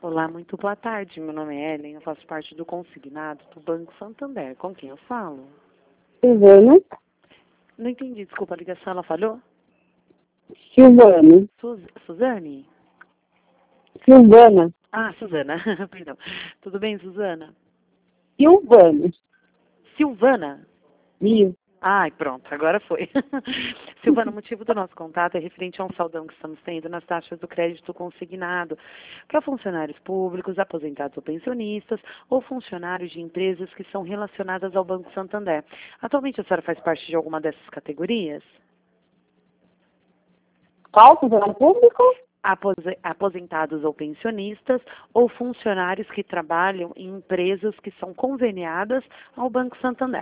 Olá, muito boa tarde. Meu nome é Ellen, eu faço parte do consignado do Banco Santander. Com quem eu falo? Silvana. Não entendi, desculpa, a ligação ela falhou? Silvana. Suzane? Silvana. Ah, Suzana, perdão. Tudo bem, Suzana? Silvana. Silvana? Isso. Ai, pronto, agora foi. Silvana, o motivo do nosso contato é referente a um saldão que estamos tendo nas taxas do crédito consignado para funcionários públicos, aposentados ou pensionistas, ou funcionários de empresas que são relacionadas ao Banco Santander. Atualmente a senhora faz parte de alguma dessas categorias? Qual funcionário público? Aposentados ou pensionistas, ou funcionários que trabalham em empresas que são conveniadas ao Banco Santander.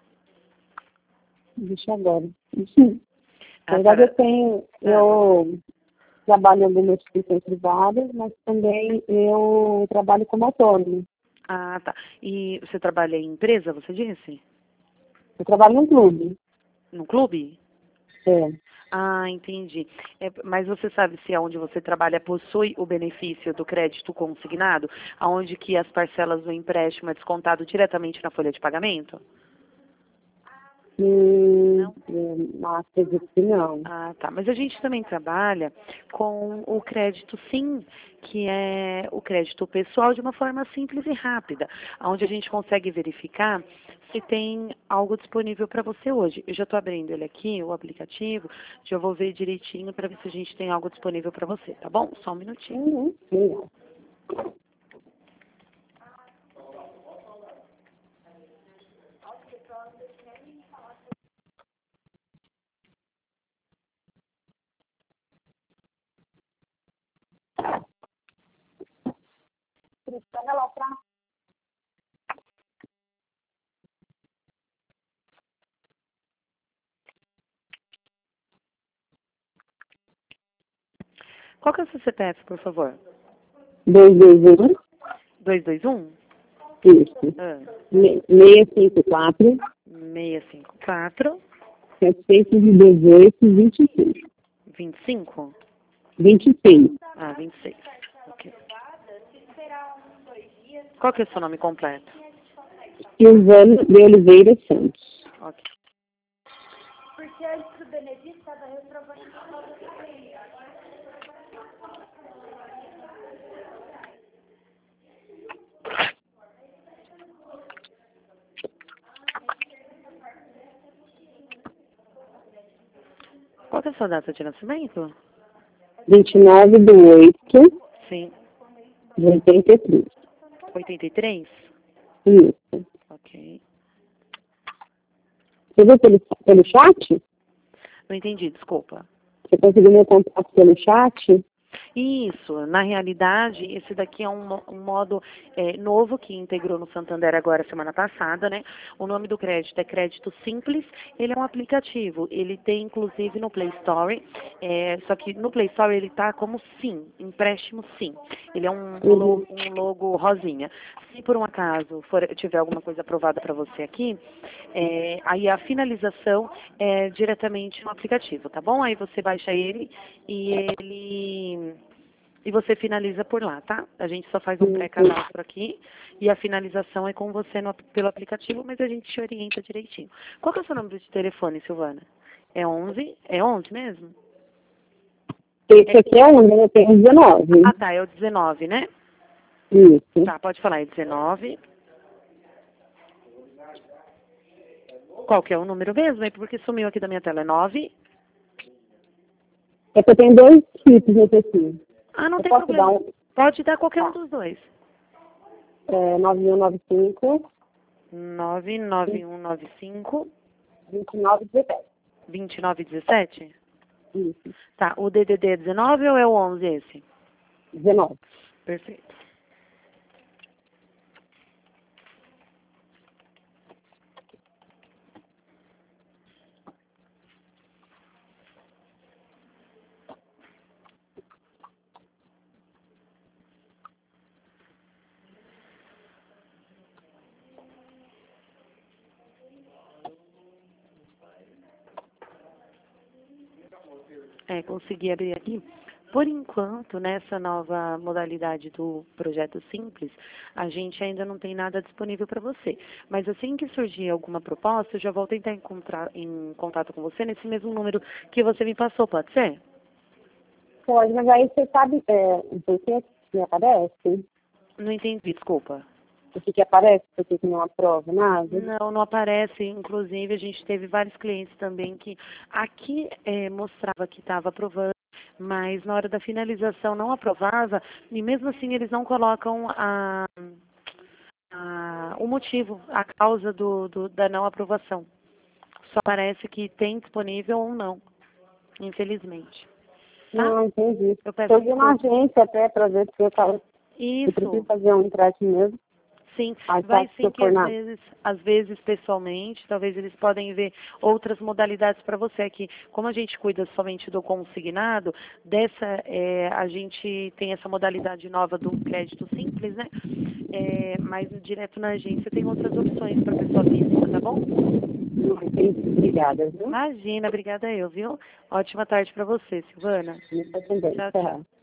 Deixa agora. Na verdade, senhora... eu trabalho em algumas instituições privadas, mas também eu trabalho como autônomo. Ah, tá. E você trabalha em empresa, você disse? Eu trabalho em um clube. No clube? É. Ah, entendi. Mas você sabe se aonde você trabalha possui o benefício do crédito consignado, aonde que as parcelas do empréstimo é descontado diretamente na folha de pagamento? Não? Acredito que não. Ah, tá. Mas a gente também trabalha com o crédito sim, que é o crédito pessoal de uma forma simples e rápida, onde a gente consegue verificar se tem algo disponível para você hoje. Eu já estou abrindo ele aqui, o aplicativo, já vou ver direitinho para ver se a gente tem algo disponível para você, tá bom? Só um minutinho. Sim. Qual que é o seu CPF, por favor? 221. 221? Isso. Ah, 654. 654 718. 25. 25? 26. Ah, 26. Ok. Qual que é o seu nome completo? Silvana de Oliveira Santos. Ok. Qual que é a sua data de nascimento? 29/8 Sim. de 83. 83? Isso. Ok. Você viu pelo chat? Não entendi, desculpa. Você conseguiu meu contato pelo chat? Isso, na realidade, esse daqui é um modo novo que integrou no Santander agora semana passada, né? O nome do crédito é Crédito Simples, ele é um aplicativo, ele tem inclusive no Play Store, só que no Play Store ele tá como SIM, empréstimo SIM. Ele é um logo rosinha. Se por um acaso tiver alguma coisa aprovada para você aqui, aí a finalização é diretamente no aplicativo, tá bom? Aí você baixa ele e você finaliza por lá, tá? A gente só faz um pré-cadastro aqui e a finalização é com você pelo aplicativo, mas a gente te orienta direitinho. Qual que é o seu número de telefone, Silvana? É 11? É 11 mesmo? Esse aqui é um, eu tenho 19. Ah, tá, é o 19, né? Isso. Tá, pode falar, é 19. Qual que é o número mesmo? É porque sumiu aqui da minha tela, é 9. É que eu tenho dois chips nesse aqui. Ah, não Eu tem posso problema. dar um? Pode dar qualquer um dos dois. 9195 99195 2917. 2917? Isso. Tá, o DDD é 19 ou é o 11 esse? 19. Perfeito. Consegui abrir aqui. Por enquanto, nessa nova modalidade do projeto Simples, a gente ainda não tem nada disponível para você. Mas assim que surgir alguma proposta, eu já vou tentar encontrar em contato com você nesse mesmo número que você me passou, pode ser? Pode, mas aí você sabe por que aparece? Não entendi, desculpa. O que aparece? Por que não aprova nada? Não, não aparece. Inclusive, a gente teve vários clientes também que aqui mostrava que estava aprovando, mas na hora da finalização não aprovava, e mesmo assim eles não colocam o motivo, a causa da não aprovação. Só parece que tem disponível ou não, infelizmente. Tá? Não, entendi. Eu peço Eu vi na desculpa. agência até para ver se eu preciso Isso. fazer um empréstimo mesmo. Sim, Aí vai tá, se sim eu que for na... às vezes pessoalmente, talvez eles podem ver outras modalidades para você aqui. Como a gente cuida somente do consignado, a gente tem essa modalidade nova do crédito simples, né? Mas direto na agência tem outras opções para pessoa física, tá bom? Não, entendi. Obrigada, viu? Imagina, obrigada eu, viu? Ótima tarde para você, Silvana. Muito também. Tchau, tchau. Tchau.